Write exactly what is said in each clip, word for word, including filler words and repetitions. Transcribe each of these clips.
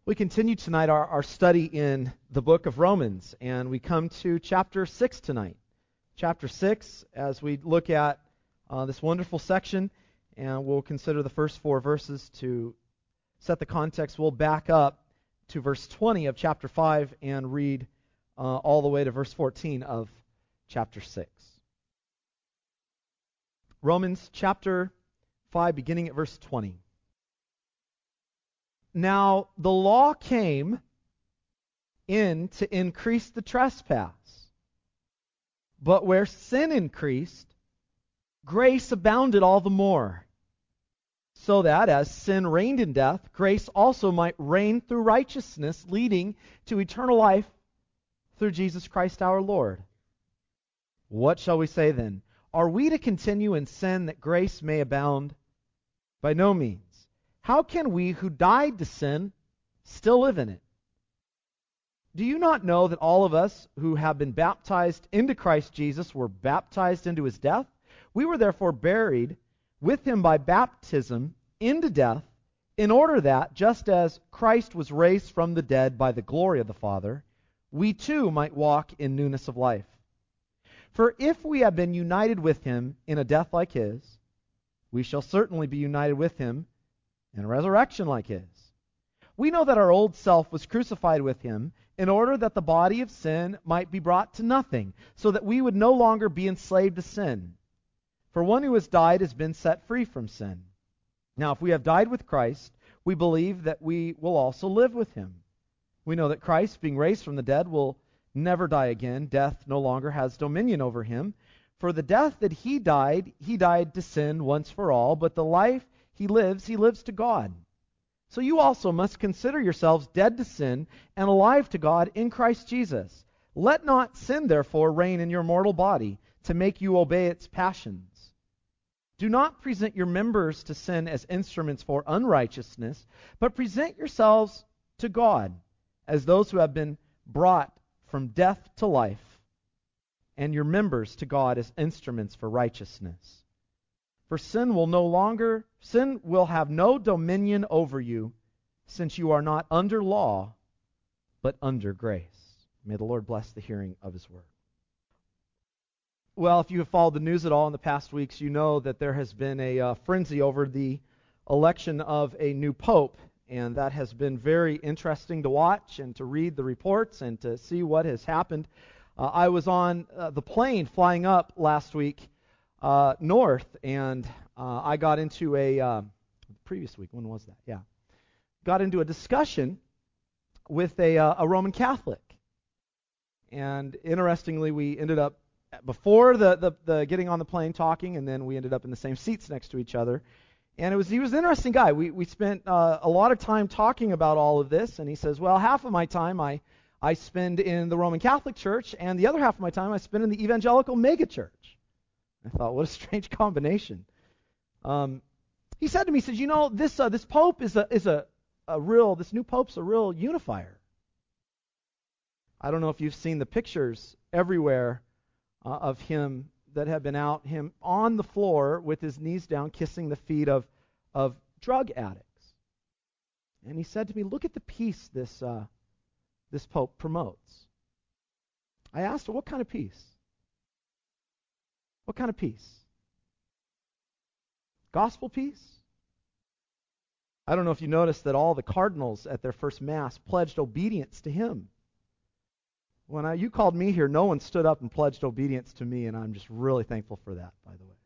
We continue tonight our, our study in the book of Romans, and we come to chapter six tonight. Chapter six, as we look at uh, this wonderful section, and we'll consider the first four verses to set the context. We'll back up to verse twenty of chapter five and read uh, all the way to verse fourteen of chapter six. Romans chapter five, beginning at verse twenty. Now the law came in to increase the trespass, but where sin increased, grace abounded all the more, so that as sin reigned in death, grace also might reign through righteousness, leading to eternal life through Jesus Christ our Lord. What shall we say then? Are we to continue in sin that grace may abound? By no means. How can we who died to sin still live in it? Do you not know that all of us who have been baptized into Christ Jesus were baptized into his death? We were therefore buried with him by baptism into death, in order that, just as Christ was raised from the dead by the glory of the Father, we too might walk in newness of life. For if we have been united with him in a death like his, we shall certainly be united with him in a resurrection like his. We know that our old self was crucified with him in order that the body of sin might be brought to nothing, so that we would no longer be enslaved to sin. For one who has died has been set free from sin. Now, if we have died with Christ, we believe that we will also live with him. We know that Christ, being raised from the dead, will never die again. Death no longer has dominion over him. For the death that he died, he died to sin once for all, but the life he lives, he lives to God. So you also must consider yourselves dead to sin and alive to God in Christ Jesus. Let not sin, therefore, reign in your mortal body to make you obey its passions. Do not present your members to sin as instruments for unrighteousness, but present yourselves to God as those who have been brought from death to life, and your members to God as instruments for righteousness. For sin will no longer, sin will have no dominion over you, since you are not under law, but under grace. May the Lord bless the hearing of his word. Well, if you have followed the news at all in the past weeks, you know that there has been a uh, frenzy over the election of a new pope, and that has been very interesting to watch and to read the reports and to see what has happened. Uh, I was on uh, the plane flying up last week uh, north, and uh, I got into a, uh, previous week, when was that? Yeah. Got into a discussion with a, uh, a Roman Catholic. And interestingly, we ended up, before the, the, the getting on the plane talking, and then we ended up in the same seats next to each other. And it was he was an interesting guy. We we spent uh, a lot of time talking about all of this, and he says, well, half of my time I, I spend in the Roman Catholic Church, and the other half of my time I spend in the evangelical megachurch. I thought, what a strange combination. Um, he said to me, he says, you know, this uh, this Pope is a is a, a real, this new Pope's a real unifier. I don't know if you've seen the pictures everywhere uh, of him that have been out, him on the floor with his knees down, kissing the feet of of drug addicts. And he said to me, look at the peace this uh, this Pope promotes. I asked her, what kind of peace? What kind of peace? Gospel peace? I don't know if you noticed that all the cardinals at their first Mass pledged obedience to him. When I, you called me here, no one stood up and pledged obedience to me, and I'm just really thankful for that, by the way.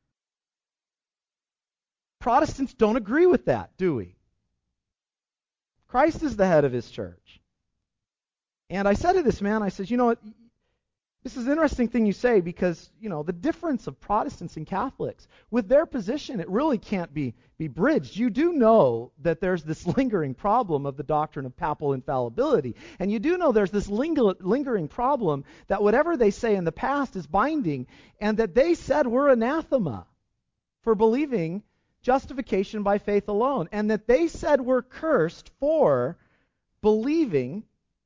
Protestants don't agree with that, do we? Christ is the head of his church. And I said to this man, I said, you know what, this is an interesting thing you say, because, you know, the difference of Protestants and Catholics, with their position, it really can't be, be bridged. You do know that there's this lingering problem of the doctrine of papal infallibility. And you do know there's this ling- lingering problem that whatever they say in the past is binding, and that they said we're anathema for believing justification by faith alone, and that they said we're cursed for believing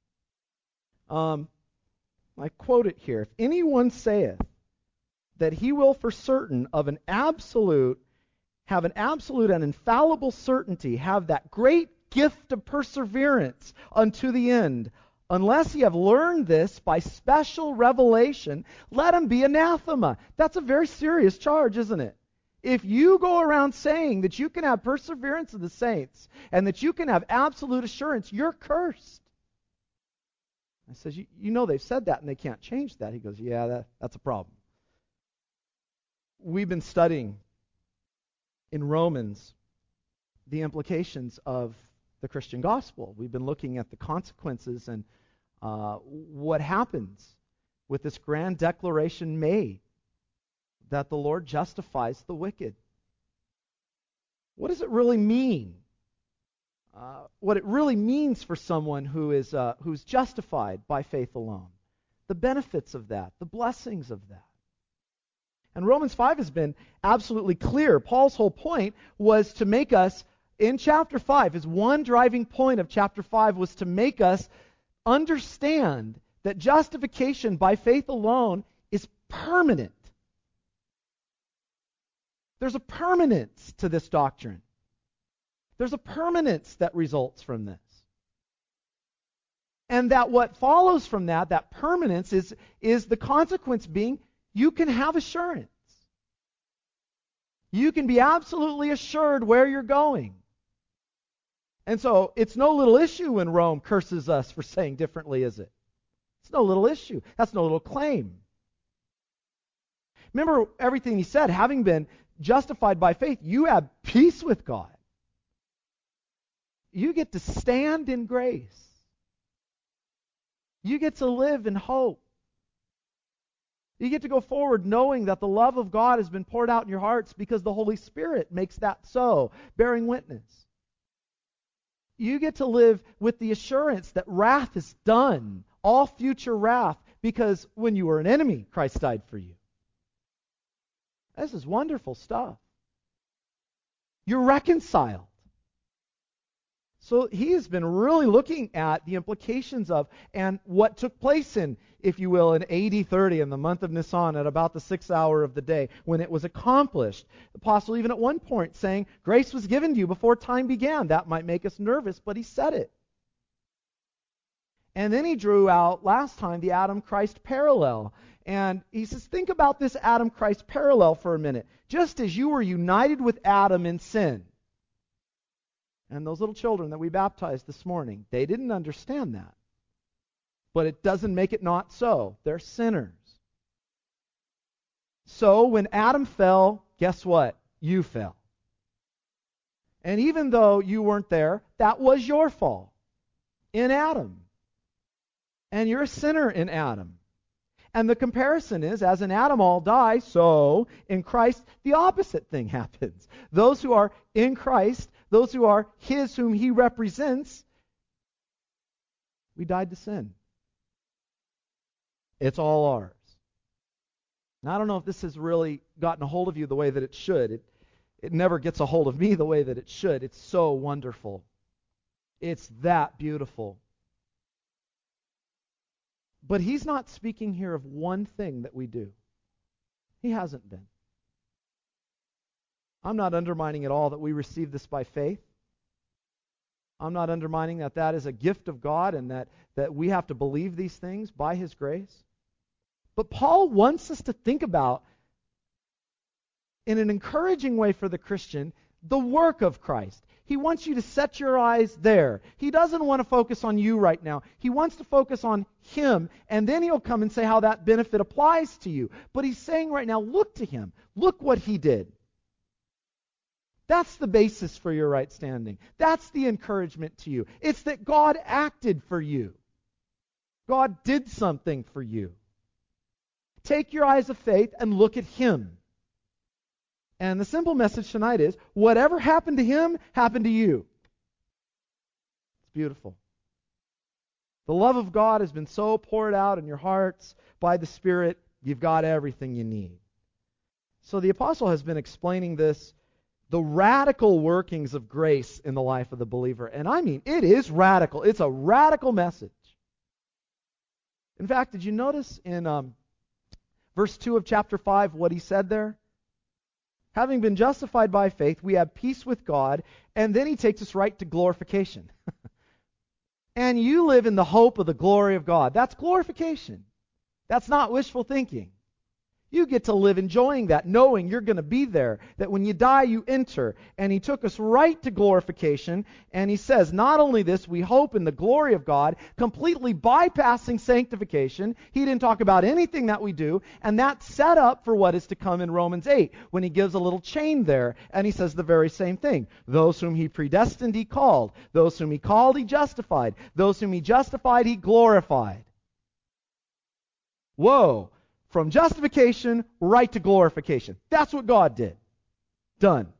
um I quote it here. If anyone saith that he will for certain of an absolute, have an absolute and infallible certainty, have that great gift of perseverance unto the end. Unless ye have learned this by special revelation, let him be anathema. That's a very serious charge, isn't it? If you go around saying that you can have perseverance of the saints and that you can have absolute assurance, you're cursed. I says, you, you know they've said that and they can't change that. He goes, yeah, that, that's a problem. We've been studying in Romans the implications of the Christian gospel. We've been looking at the consequences and uh, what happens with this grand declaration made that the Lord justifies the wicked. What does it really mean? Uh, what it really means for someone who is uh, who's justified by faith alone. The benefits of that, the blessings of that. And Romans five has been absolutely clear. Paul's whole point was to make us, in chapter five, his one driving point of chapter five was to make us understand that justification by faith alone is permanent. There's a permanence to this doctrine. There's a permanence that results from this. And that what follows from that, that permanence, is, is the consequence being you can have assurance. You can be absolutely assured where you're going. And so it's no little issue when Rome curses us for saying differently, is it? It's no little issue. That's no little claim. Remember everything he said, having been justified by faith, you have peace with God. You get to stand in grace. You get to live in hope. You get to go forward knowing that the love of God has been poured out in your hearts because the Holy Spirit makes that so, bearing witness. You get to live with the assurance that wrath is done, all future wrath, because when you were an enemy, Christ died for you. This is wonderful stuff. You're reconciled. So he has been really looking at the implications of and what took place in, if you will, in A D thirty, in the month of Nisan, at about the sixth hour of the day, when it was accomplished. The apostle even at one point saying, grace was given to you before time began. That might make us nervous, but he said it. And then he drew out, last time, the Adam-Christ parallel. And he says, think about this Adam-Christ parallel for a minute. Just as you were united with Adam in sin, and those little children that we baptized this morning, they didn't understand that. But it doesn't make it not so. They're sinners. So when Adam fell, guess what? You fell. And even though you weren't there, that was your fall in Adam. And you're a sinner in Adam. And the comparison is, as in Adam all die, so in Christ the opposite thing happens. Those who are in Christ, those who are His whom He represents, we died to sin. It's all ours. Now, I don't know if this has really gotten a hold of you the way that it should. It, it never gets a hold of me the way that it should. It's so wonderful. It's that beautiful. But he's not speaking here of one thing that we do. He hasn't been. I'm not undermining at all that we receive this by faith. I'm not undermining that that is a gift of God and that, that we have to believe these things by His grace. But Paul wants us to think about, in an encouraging way for the Christian, the work of Christ. He wants you to set your eyes there. He doesn't want to focus on you right now. He wants to focus on Him, and then He'll come and say how that benefit applies to you. But He's saying right now, look to Him. Look what He did. That's the basis for your right standing. That's the encouragement to you. It's that God acted for you. God did something for you. Take your eyes of faith and look at Him. And the simple message tonight is, whatever happened to Him, happened to you. It's beautiful. The love of God has been so poured out in your hearts by the Spirit, you've got everything you need. So the apostle has been explaining this, the radical workings of grace in the life of the believer. And I mean, it is radical. It's a radical message. In fact, did you notice in um, verse two of chapter five what he said there? Having been justified by faith, we have peace with God, and then he takes us right to glorification. And you live in the hope of the glory of God. That's glorification. That's not wishful thinking. You get to live enjoying that, knowing you're going to be there, that when you die, you enter. And he took us right to glorification, and he says, not only this, we hope in the glory of God, completely bypassing sanctification. He didn't talk about anything that we do, and that's set up for what is to come in Romans eight, when he gives a little chain there, and he says the very same thing. Those whom he predestined, he called. Those whom he called, he justified. Those whom he justified, he glorified. Whoa! From justification right to glorification. That's what God did. Done.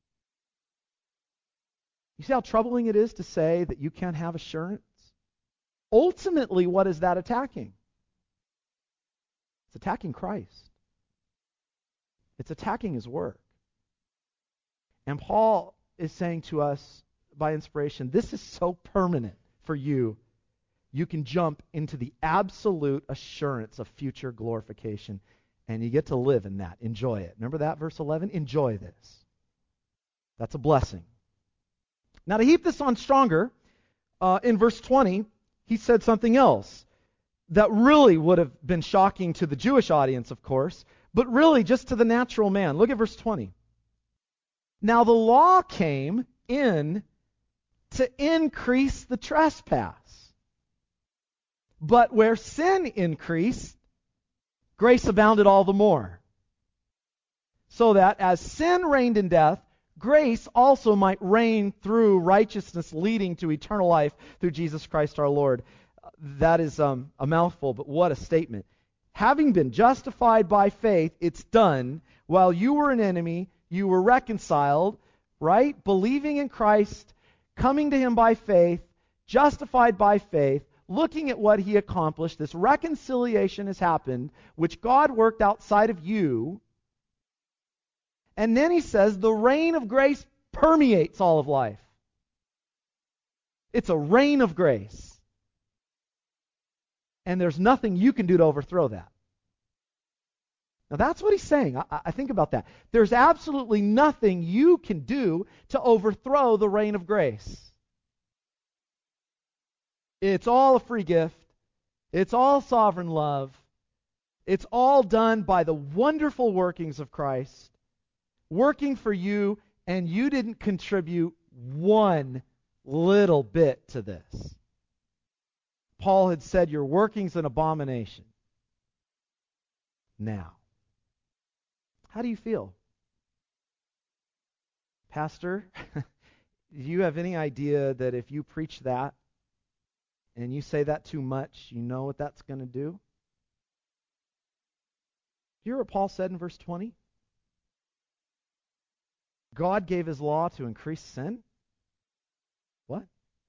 You see how troubling it is to say that you can't have assurance? Ultimately, what is that attacking? It's attacking Christ. It's attacking his work. And Paul is saying to us by inspiration, this is so permanent for you. You can jump into the absolute assurance of future glorification, and you get to live in that. Enjoy it. Remember that, verse eleven? Enjoy this. That's a blessing. Now, to heap this on stronger, uh, in verse twenty, he said something else that really would have been shocking to the Jewish audience, of course, but really just to the natural man. Look at verse twenty. Now, the law came in to increase the trespass. But where sin increased, grace abounded all the more. So that as sin reigned in death, grace also might reign through righteousness, leading to eternal life through Jesus Christ our Lord. That is um, a mouthful, but what a statement. Having been justified by faith, it's done. While you were an enemy, you were reconciled, right? Believing in Christ, coming to him by faith, justified by faith, looking at what he accomplished. This reconciliation has happened, which God worked outside of you. And then he says the reign of grace permeates all of life. It's a reign of grace. And there's nothing you can do to overthrow that. Now that's what he's saying. I, I think about that. There's absolutely nothing you can do to overthrow the reign of grace. It's all a free gift. It's all sovereign love. It's all done by the wonderful workings of Christ, working for you, and you didn't contribute one little bit to this. Paul had said, your working's an abomination. Now, how do you feel? Pastor, do you have any idea that if you preach that, and you say that too much, you know what that's going to do? Do you hear what Paul said in verse twenty? God gave his law to increase sin? What?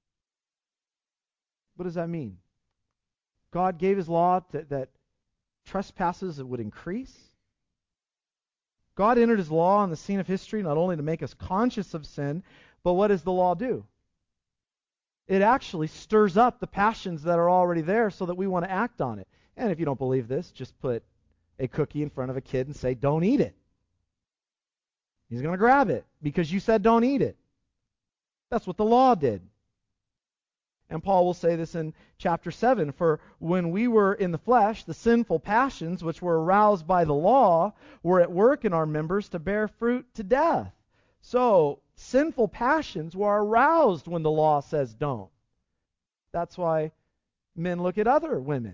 What does that mean? God gave his law to, that trespasses would increase? God entered his law on the scene of history not only to make us conscious of sin, but what does the law do? It actually stirs up the passions that are already there so that we want to act on it. And if you don't believe this, just put a cookie in front of a kid and say, don't eat it. He's going to grab it because you said don't eat it. That's what the law did. And Paul will say this in chapter seven, for when we were in the flesh, the sinful passions which were aroused by the law were at work in our members to bear fruit to death. So, sinful passions were aroused when the law says don't. That's why men look at other women.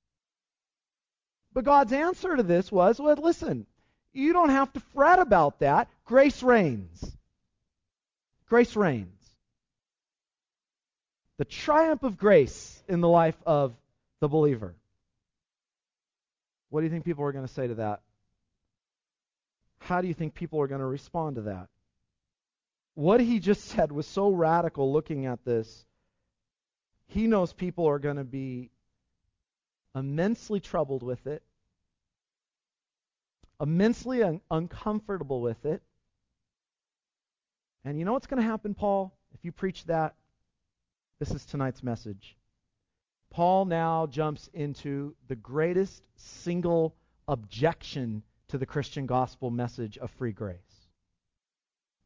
But God's answer to this was, well, listen, you don't have to fret about that. Grace reigns. Grace reigns. The triumph of grace in the life of the believer. What do you think people are going to say to that? How do you think people are going to respond to that? What he just said was so radical looking at this. He knows people are going to be immensely troubled with it, immensely un- uncomfortable with it. And you know what's going to happen, Paul, if you preach that? This is tonight's message. Paul now jumps into the greatest single objection to the Christian gospel message of free grace.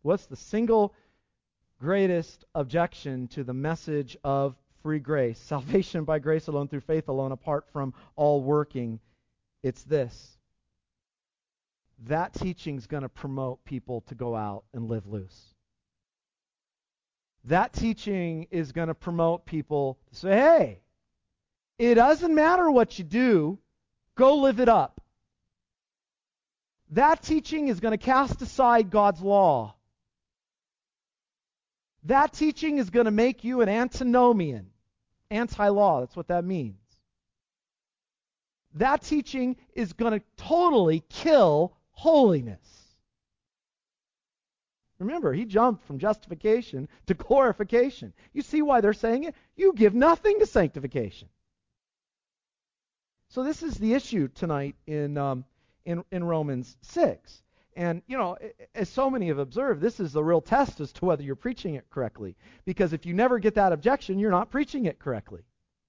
What's the single greatest objection to the message of free grace? Salvation by grace alone, through faith alone, apart from all working. It's this. That teaching's going to promote people to go out and live loose. That teaching is going to promote people to say, hey, it doesn't matter what you do, go live it up. That teaching is going to cast aside God's law. That teaching is going to make you an antinomian, anti-law. That's what that means. That teaching is going to totally kill holiness. Remember, he jumped from justification to glorification. You see why they're saying it? You give nothing to sanctification. So this is the issue tonight in um, in, in Romans six. And, you know, as so many have observed, this is the real test as to whether you're preaching it correctly. Because if you never get that objection, you're not preaching it correctly.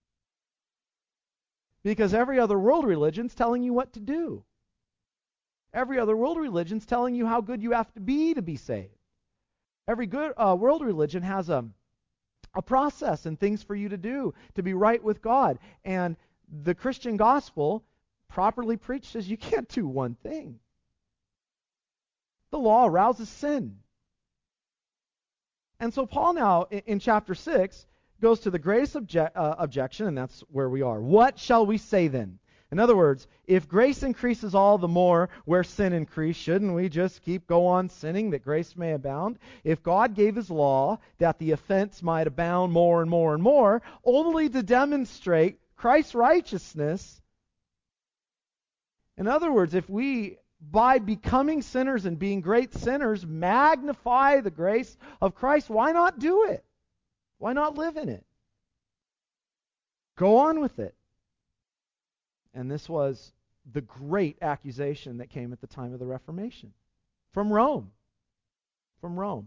Because every other world religion's telling you what to do. Every other world religion's telling you how good you have to be to be saved. Every good uh, world religion has a, a process and things for you to do to be right with God. And the Christian gospel, properly preached, says you can't do one thing. The law arouses sin. And so Paul now, in, in chapter six, goes to the greatest obje- uh, objection, and that's where we are. What shall we say then? In other words, if grace increases all the more where sin increased, shouldn't we just keep go on sinning that grace may abound? If God gave his law that the offense might abound more and more and more, only to demonstrate Christ's righteousness. In other words, if we, by becoming sinners and being great sinners, magnify the grace of Christ, why not do it? Why not live in it? Go on with it. And this was the great accusation that came at the time of the Reformation. From Rome. From Rome.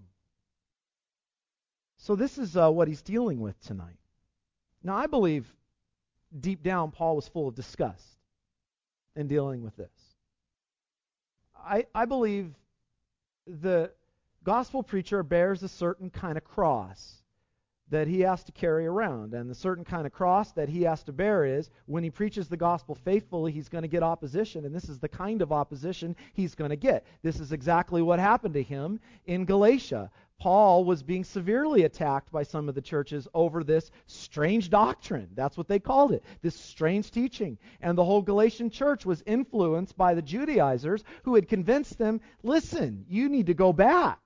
So this is uh, what he's dealing with tonight. Now I believe deep down Paul was full of disgust in dealing with this. I, I believe the gospel preacher bears a certain kind of cross that he has to carry around. And the certain kind of cross that he has to bear is when he preaches the gospel faithfully, he's going to get opposition. And this is the kind of opposition he's going to get. This is exactly what happened to him in Galatia. Paul was being severely attacked by some of the churches over this strange doctrine. That's what they called it, this strange teaching. And the whole Galatian church was influenced by the Judaizers who had convinced them, listen, you need to go back.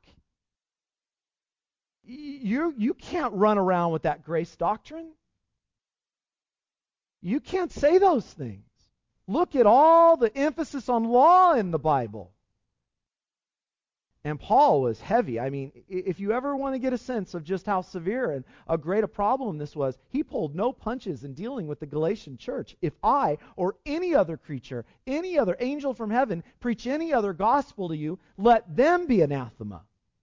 You, you can't run around with that grace doctrine. You can't say those things. Look at all the emphasis on law in the Bible. And Paul was heavy. I mean, if you ever want to get a sense of just how severe and a great a problem this was, he pulled no punches in dealing with the Galatian church. If I or any other creature, any other angel from heaven, preach any other gospel to you, let them be anathema.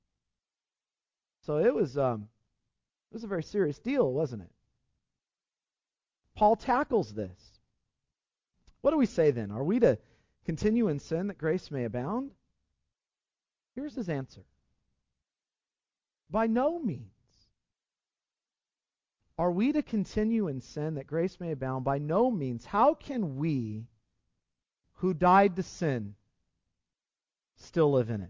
So it was um, it was a very serious deal, wasn't it? Paul tackles this. What do we say then? Are we to continue in sin that grace may abound? Here's his answer. By no means. Are we to continue in sin that grace may abound? By no means. How can we, who died to sin, still live in it?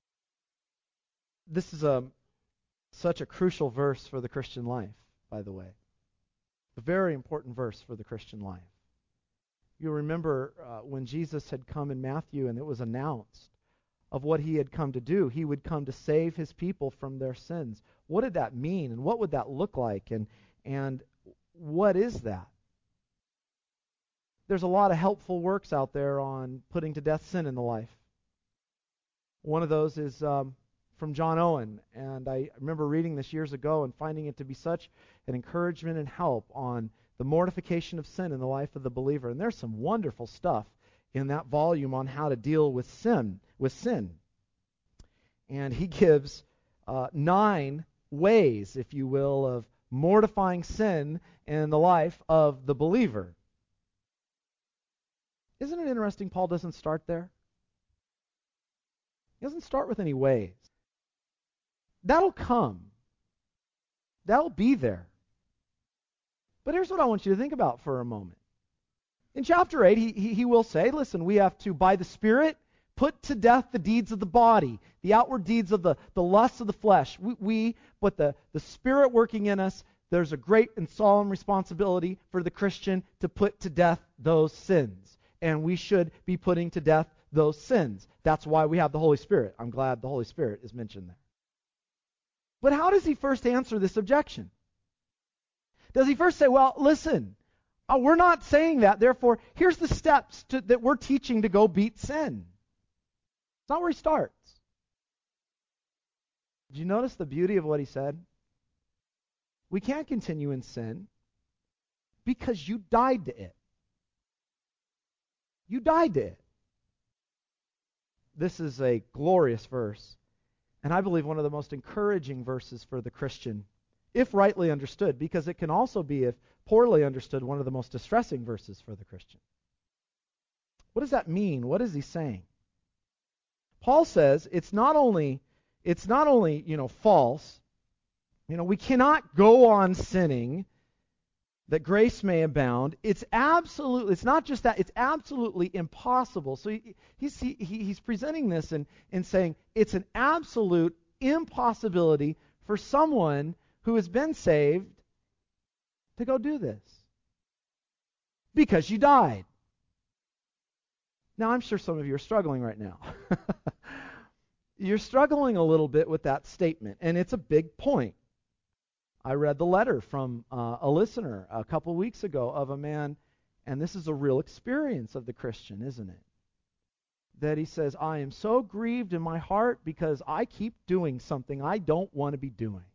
This is a such a crucial verse for the Christian life, by the way. A very important verse for the Christian life. You'll remember uh, when Jesus had come in Matthew and it was announced of what he had come to do. He would come to save his people from their sins. What did that mean? And what would that look like? And, and what is that? There's a lot of helpful works out there on putting to death sin in the life. One of those is um, from John Owen, and I remember reading this years ago and finding it to be such an encouragement and help on the mortification of sin in the life of the believer. And there's some wonderful stuff in that volume on how to deal with sin, with sin. And he gives uh, nine ways, if you will, of mortifying sin in the life of the believer. Isn't it interesting Paul doesn't start there? He doesn't start with any ways. That'll come. That'll be there. But here's what I want you to think about for a moment. In chapter eight, he, he, he will say, listen, we have to, by the Spirit, put to death the deeds of the body, the outward deeds of the, the lusts of the flesh. We, we but the, the Spirit working in us, there's a great and solemn responsibility for the Christian to put to death those sins. And we should be putting to death those sins. That's why we have the Holy Spirit. I'm glad the Holy Spirit is mentioned there. But how does he first answer this objection? Does he first say, well, listen, uh, we're not saying that, therefore, here's the steps to, that we're teaching to go beat sin. It's not where he starts. Did you notice the beauty of what he said? We can't continue in sin because you died to it. You died to it. This is a glorious verse, and I believe one of the most encouraging verses for the Christian, if rightly understood, because it can also be, if poorly understood, one of the most distressing verses for the Christian. What does that mean? What is he saying? Paul says it's not only it's not only, you know, false. You know, we cannot go on sinning that grace may abound. It's absolutely, it's not just that, it's absolutely impossible. So he, he's, he, he's presenting this and, and saying it's an absolute impossibility for someone who has been saved to go do this. Because you died. Now, I'm sure some of you are struggling right now. You're struggling a little bit with that statement, and it's a big point. I read the letter from uh, a listener a couple weeks ago of a man, and this is a real experience of the Christian, isn't it? That he says, I am so grieved in my heart because I keep doing something I don't want to be doing.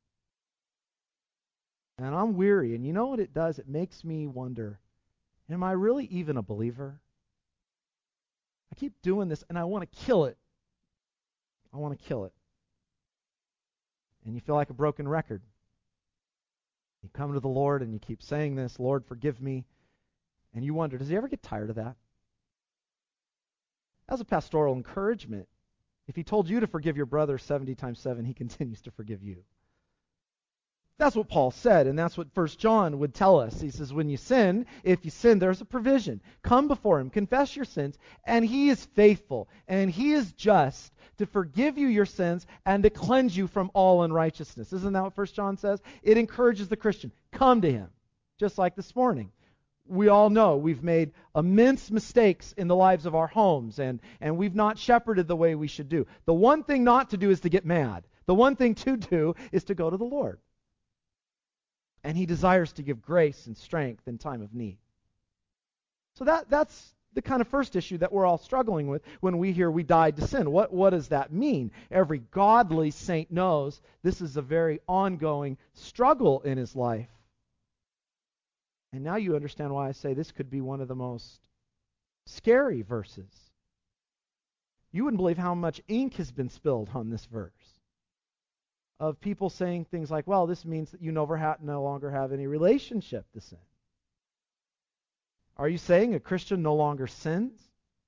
And I'm weary, and you know what it does? It makes me wonder, am I really even a believer? I keep doing this, and I want to kill it. I want to kill it. And you feel like a broken record. You come to the Lord and you keep saying this, Lord, forgive me. And you wonder, does he ever get tired of that? As a pastoral encouragement, if he told you to forgive your brother seventy times seven, he continues to forgive you. That's what Paul said, and that's what First John would tell us. He says, when you sin, if you sin, there's a provision. Come before him, confess your sins, and he is faithful, and he is just to forgive you your sins and to cleanse you from all unrighteousness. Isn't that what First John says? It encourages the Christian. Come to him. Just like this morning. We all know we've made immense mistakes in the lives of our homes, and, and we've not shepherded the way we should do. The one thing not to do is to get mad. The one thing to do is to go to the Lord. And he desires to give grace and strength in time of need. So that that's the kind of first issue that we're all struggling with when we hear we died to sin. What, what does that mean? Every godly saint knows this is a very ongoing struggle in his life. And now you understand why I say this could be one of the most scary verses. You wouldn't believe how much ink has been spilled on this verse. Of people saying things like, well, this means that you never ha- no longer have any relationship to sin. Are you saying a Christian no longer sins?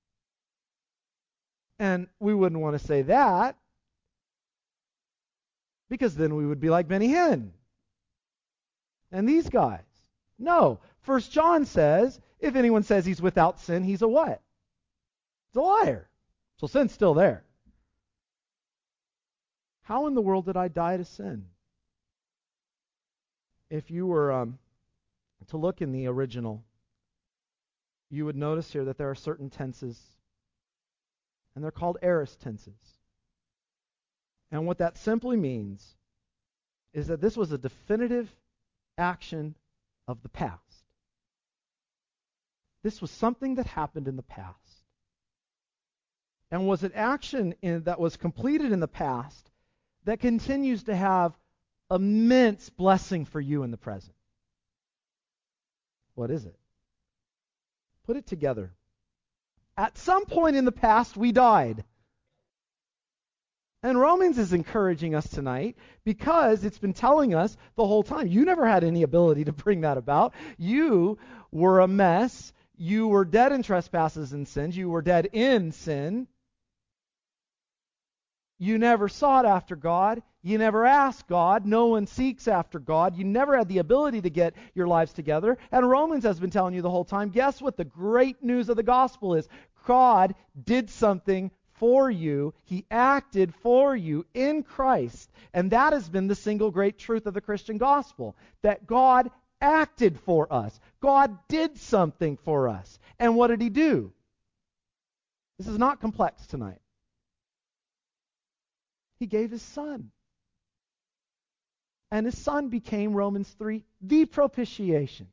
And we wouldn't want to say that, because then we would be like Benny Hinn and these guys. No. First John says, if anyone says he's without sin, he's a what? He's a liar. So sin's still there. How in the world did I die to sin? If you were um, to look in the original, you would notice here that there are certain tenses, and they're called aorist tenses. And what that simply means is that this was a definitive action of the past. This was something that happened in the past. And was an action in, that was completed in the past that continues to have immense blessing for you in the present. What is it? Put it together. At some point in the past, we died. And Romans is encouraging us tonight because it's been telling us the whole time. You never had any ability to bring that about. You were a mess. You were dead in trespasses and sins. You were dead in sin. You never sought after God. You never asked God. No one seeks after God. You never had the ability to get your lives together. And Romans has been telling you the whole time, guess what the great news of the gospel is? God did something for you. He acted for you in Christ. And that has been the single great truth of the Christian gospel, that God acted for us. God did something for us. And what did he do? This is not complex tonight. He gave his son. And his son became, Romans three, the propitiation.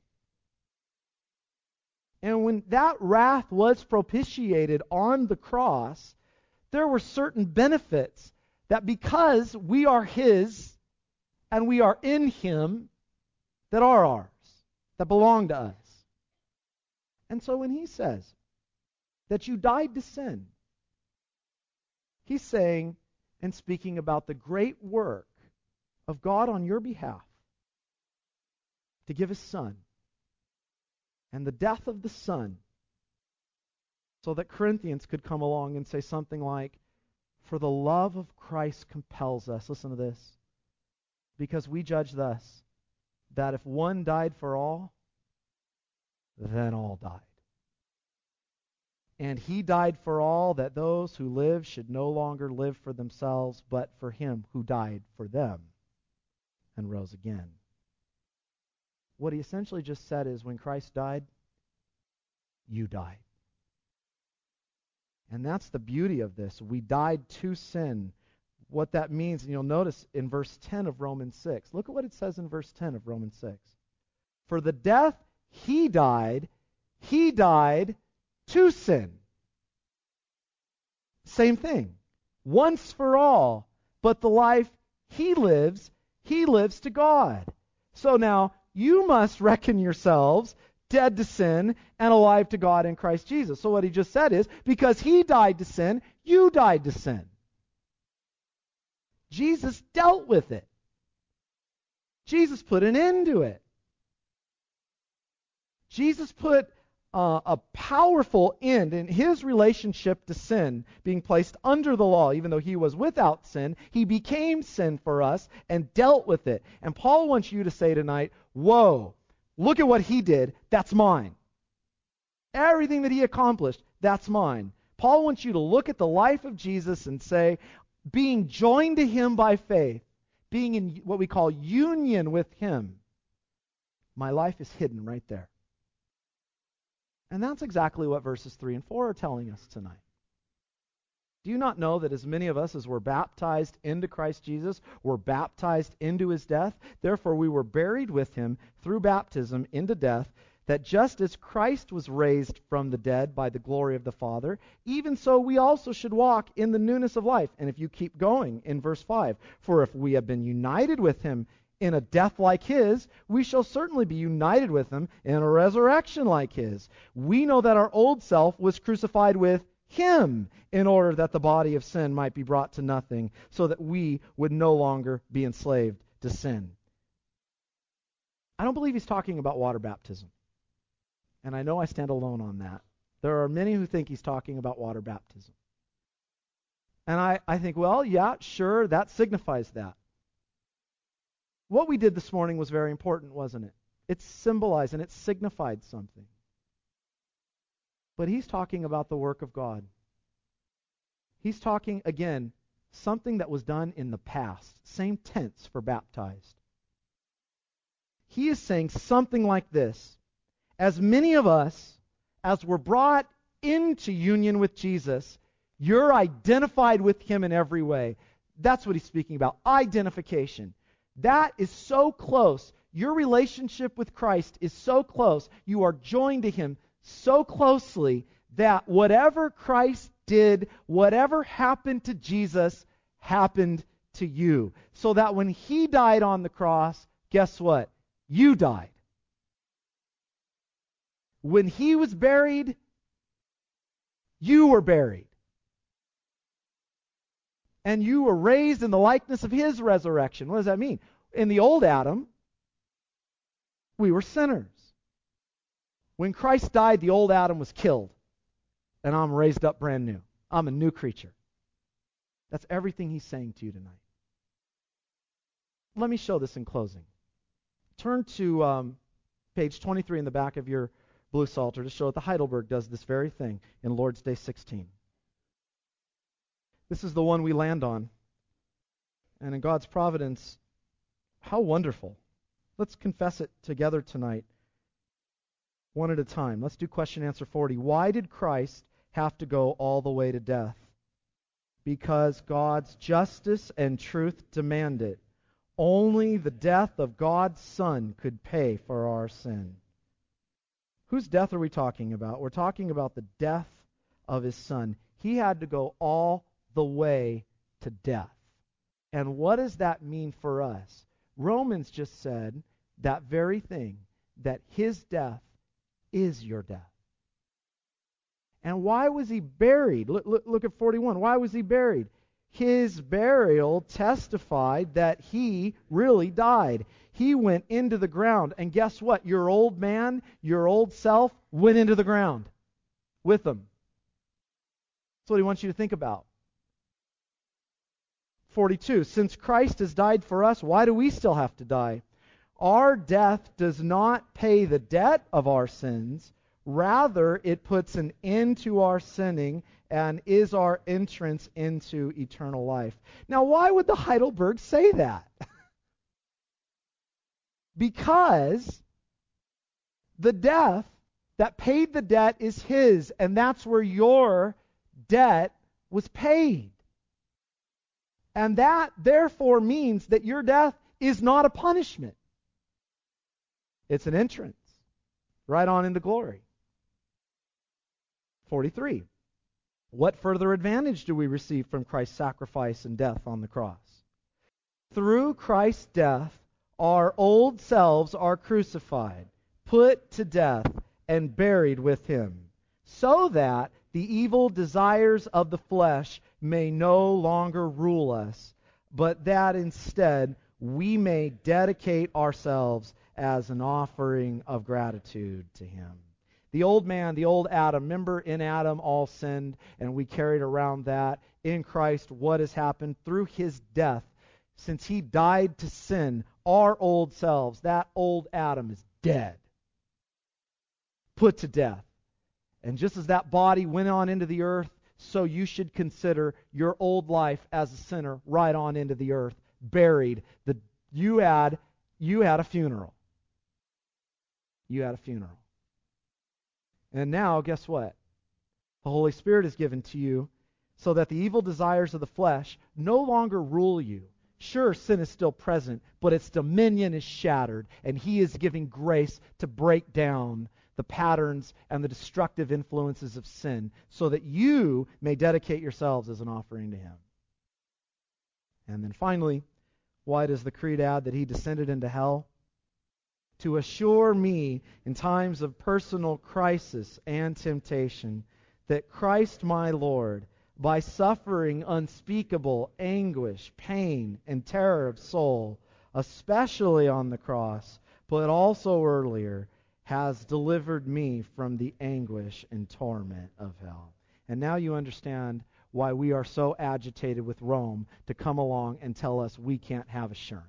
And when that wrath was propitiated on the cross, there were certain benefits that because we are his and we are in him, that are ours, that belong to us. And so when he says that you died to sin, he's saying and speaking about the great work of God on your behalf to give his son and the death of the son so that Corinthians could come along and say something like, for the love of Christ compels us, listen to this, because we judge thus, that if one died for all, then all died. And he died for all, that those who live should no longer live for themselves, but for him who died for them and rose again. What he essentially just said is, when Christ died, you died. And that's the beauty of this. We died to sin. What that means, and you'll notice in verse ten of Romans six. Look at what it says in verse ten of Romans six. For the death he died, he died to sin. Same thing. Once for all. But the life he lives, he lives to God. So now, you must reckon yourselves dead to sin and alive to God in Christ Jesus. So what he just said is, because he died to sin, you died to sin. Jesus dealt with it. Jesus put an end to it. Jesus put uh, a powerful end in his relationship to sin, being placed under the law. Even though he was without sin, he became sin for us and dealt with it. And Paul wants you to say tonight, whoa, look at what he did. That's mine. Everything that he accomplished, that's mine. Paul wants you to look at the life of Jesus and say, being joined to him by faith, being in what we call union with him, my life is hidden right there. And that's exactly what verses three and four are telling us tonight. Do you not know that as many of us as were baptized into Christ Jesus were baptized into his death? Therefore we were buried with him through baptism into death, that just as Christ was raised from the dead by the glory of the Father, even so we also should walk in the newness of life. And if you keep going in verse five, for if we have been united with him in a death like his, we shall certainly be united with him in a resurrection like his. We know that our old self was crucified with him in order that the body of sin might be brought to nothing, so that we would no longer be enslaved to sin. I don't believe he's talking about water baptism. And I know I stand alone on that. There are many who think he's talking about water baptism. And I, I think, well, yeah, sure, that signifies that. What we did this morning was very important, wasn't it? It symbolized and it signified something. But he's talking about the work of God. He's talking, again, something that was done in the past. Same tense for baptized. He is saying something like this. As many of us as were brought into union with Jesus, you're identified with him in every way. That's what he's speaking about. Identification. That is so close. Your relationship with Christ is so close. You are joined to him so closely that whatever Christ did, whatever happened to Jesus, happened to you. So that when he died on the cross, guess what? You died. When he was buried, you were buried. And you were raised in the likeness of his resurrection. What does that mean? In the old Adam, we were sinners. When Christ died, the old Adam was killed. And I'm raised up brand new. I'm a new creature. That's everything he's saying to you tonight. Let me show this in closing. Turn to um, page twenty-three in the back of your blue psalter to show that the Heidelberg does this very thing in Lord's Day sixteen. This is the one we land on. And in God's providence, how wonderful. Let's confess it together tonight, one at a time. Let's do question answer forty. Why did Christ have to go all the way to death? Because God's justice and truth demand it. Only the death of God's Son could pay for our sin. Whose death are we talking about? We're talking about the death of His Son. He had to go all the way to death. And what does that mean for us? Romans just said that very thing, that His death is your death. And why was He buried? Look, look, look at forty-one. Why was He buried? His burial testified that He really died. He went into the ground. And guess what? Your old man, your old self, went into the ground with Him. That's what He wants you to think about. forty-two. Since Christ has died for us, why do we still have to die? Our death does not pay the debt of our sins. Rather, it puts an end to our sinning and is our entrance into eternal life. Now, why would the Heidelberg say that? Because the death that paid the debt is His, and that's where your debt was paid. And that, therefore, means that your death is not a punishment. It's an entrance right on into glory. forty-three. What further advantage do we receive from Christ's sacrifice and death on the cross? Through Christ's death, our old selves are crucified, put to death, and buried with Him, so that the evil desires of the flesh may no longer rule us, but that instead we may dedicate ourselves as an offering of gratitude to Him. The old man, the old Adam, remember in Adam all sinned, and we carried around that. In Christ, what has happened? Through His death, since He died to sin, our old selves, that old Adam is dead, put to death. And just as that body went on into the earth, so you should consider your old life as a sinner right on into the earth, buried. The, you had, you had a funeral. You had a funeral. And now, guess what? The Holy Spirit is given to you so that the evil desires of the flesh no longer rule you. Sure, sin is still present, but its dominion is shattered, and He is giving grace to break down the patterns and the destructive influences of sin so that you may dedicate yourselves as an offering to Him. And then finally, why does the Creed add that He descended into hell? To assure me in times of personal crisis and temptation that Christ my Lord, by suffering unspeakable anguish, pain, and terror of soul, especially on the cross, but also earlier, has delivered me from the anguish and torment of hell. And now you understand why we are so agitated with Rome to come along and tell us we can't have assurance.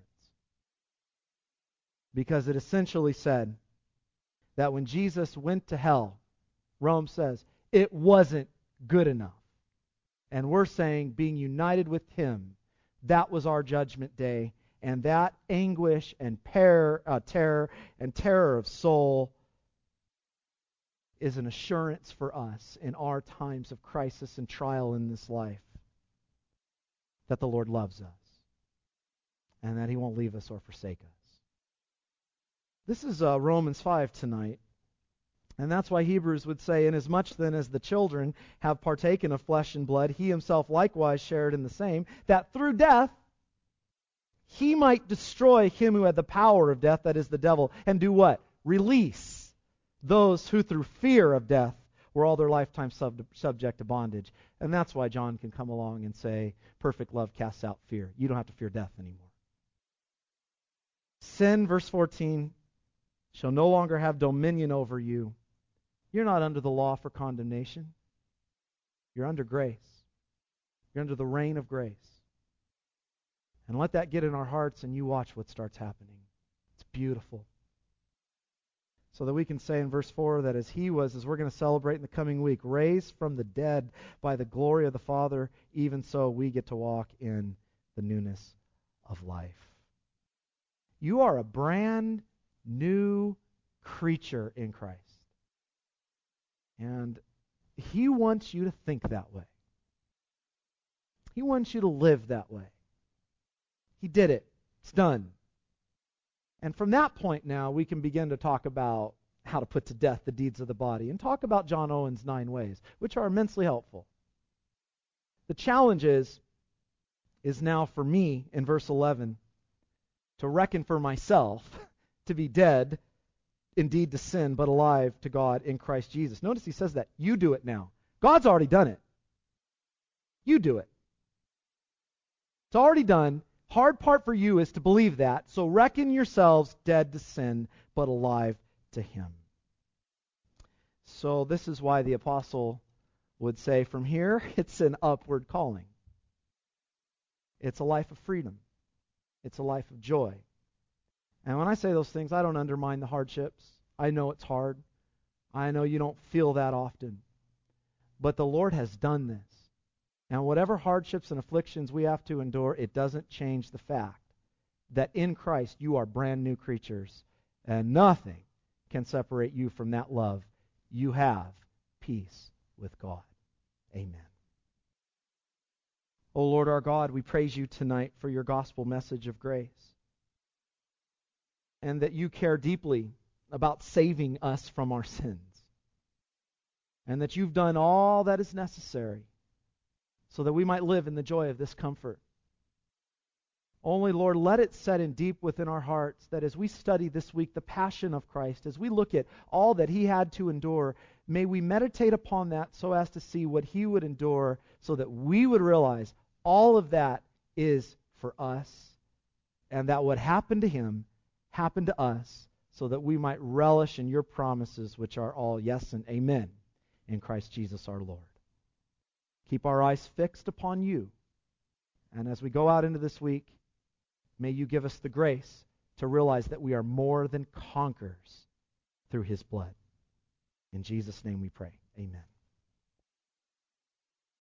Because it essentially said that when Jesus went to hell, Rome says, it wasn't good enough. And we're saying, being united with Him, that was our judgment day. And that anguish and per, uh, terror and terror of soul is an assurance for us in our times of crisis and trial in this life that the Lord loves us and that He won't leave us or forsake us. This is uh, Romans five tonight. And that's why Hebrews would say, inasmuch then as the children have partaken of flesh and blood, He Himself likewise shared in the same, that through death He might destroy him who had the power of death, that is the devil, and do what? Release those who through fear of death were all their lifetime sub- subject to bondage. And that's why John can come along and say, perfect love casts out fear. You don't have to fear death anymore. Sin, verse fourteen, shall no longer have dominion over you. You're not under the law for condemnation. You're under grace. You're under the reign of grace. And let that get in our hearts, and you watch what starts happening. It's beautiful. So that we can say in verse four that as he was, as we're going to celebrate in the coming week, raised from the dead by the glory of the Father, even so we get to walk in the newness of life. You are a brand new creature in Christ. And he wants you to think that way. He wants you to live that way. He did it. It's done. And from that point now, we can begin to talk about how to put to death the deeds of the body and talk about John Owen's nine ways, which are immensely helpful. The challenge is, is now for me in verse eleven to reckon for myself to be dead indeed to sin, but alive to God in Christ Jesus. Notice he says that. You do it now. God's already done it. You do it. It's already done. Hard part for you is to believe that. So reckon yourselves dead to sin, but alive to him. So this is why the apostle would say from here, it's an upward calling. It's a life of freedom. It's a life of joy. And when I say those things, I don't undermine the hardships. I know it's hard. I know you don't feel that often. But the Lord has done this. And whatever hardships and afflictions we have to endure, it doesn't change the fact that in Christ you are brand new creatures, and nothing can separate you from that love. You have peace with God. Amen. O Lord our God, we praise you tonight for your gospel message of grace, and that you care deeply about saving us from our sins, and that you've done all that is necessary so that we might live in the joy of this comfort. Only, Lord, let it set in deep within our hearts that as we study this week the passion of Christ, as we look at all that he had to endure, may we meditate upon that so as to see what he would endure, so that we would realize all of that is for us, and that what happened to him happened to us, so that we might relish in your promises, which are all yes and amen in Christ Jesus our Lord. Keep our eyes fixed upon you. And as we go out into this week, may you give us the grace to realize that we are more than conquerors through his blood. In Jesus' name we pray. Amen.